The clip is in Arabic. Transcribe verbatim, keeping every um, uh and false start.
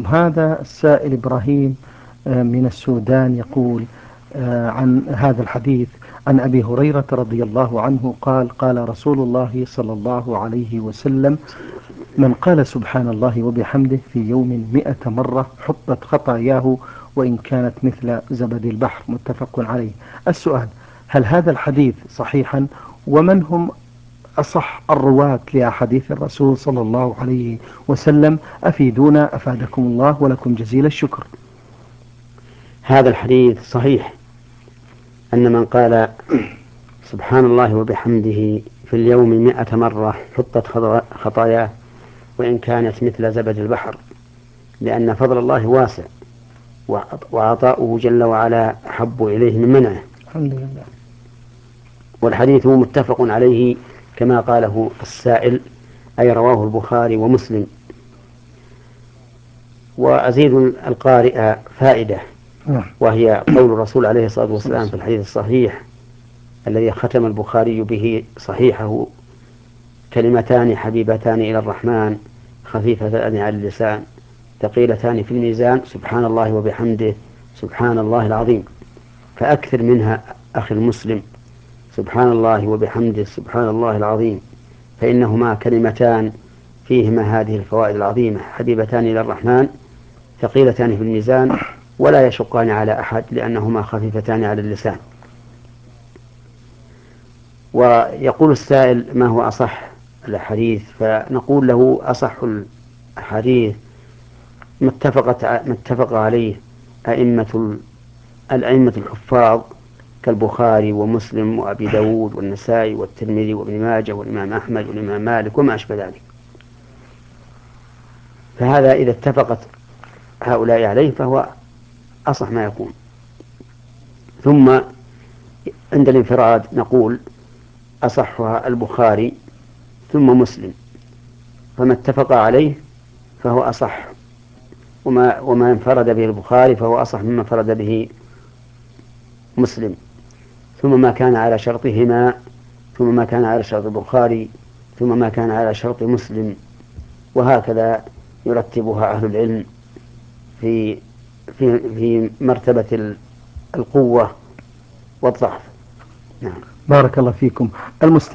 هذا السائل إبراهيم من السودان يقول عن هذا الحديث عن أبي هريرة رضي الله عنه قال قال رسول الله صلى الله عليه وسلم: من قال سبحان الله وبحمده في يوم مئة مرة حطت خطاياه وإن كانت مثل زبد البحر. متفق عليه. السؤال: هل هذا الحديث صحيحا؟ ومن هم أصح الرواة لأحاديث الرسول صلى الله عليه وسلم؟ أفيدونا أفادكم الله ولكم جزيل الشكر. هذا الحديث صحيح، أن من قال سبحان الله وبحمده في اليوم مئة مرة حطت خطاياه وإن كانت مثل زبد البحر، لأن فضل الله واسع وعطاؤه جل وعلا أحب إليه من منعه. الحمد لله. والحديث متفق عليه كما قاله السائل، أي رواه البخاري ومسلم. وأزيد القارئ فائدة، وهي قول الرسول عليه الصلاة والسلام في الحديث الصحيح الذي ختم البخاري به صحيحه: كلمتان حبيبتان إلى الرحمن خفيفتان على اللسان ثقيلتان في الميزان سبحان الله وبحمده سبحان الله العظيم. فأكثر منها أخي المسلم، سبحان الله وبحمده سبحان الله العظيم، فإنهما كلمتان فيهما هذه الفوائد العظيمة: حبيبتان إلى الرحمن ثقيلتان في الميزان ولا يشقان على أحد لأنهما خفيفتان على اللسان. ويقول السائل: ما هو أصح الحديث؟ فنقول له: أصح الحديث ما اتفقت ما اتفق عليه أئمة الأئمة الحفاظ كالبخاري ومسلم وأبي داود والنسائي والترمذي وابن ماجه والإمام أحمد والإمام مالك وما أشبه ذلك. فهذا إذا اتفقت هؤلاء عليه فهو أصح ما يكون. ثم عند الانفراد نقول: أصحها البخاري ثم مسلم، فما اتفق عليه فهو أصح، وما, وما انفرد به البخاري فهو أصح مما انفرد به مسلم، ثم ما كان على شرطهما، ثم ما كان على شرط البخاري، ثم ما كان على شرط مسلم، وهكذا يرتبها أهل العلم في في في مرتبة القوة والضعف. نعم. بارك الله فيكم. المست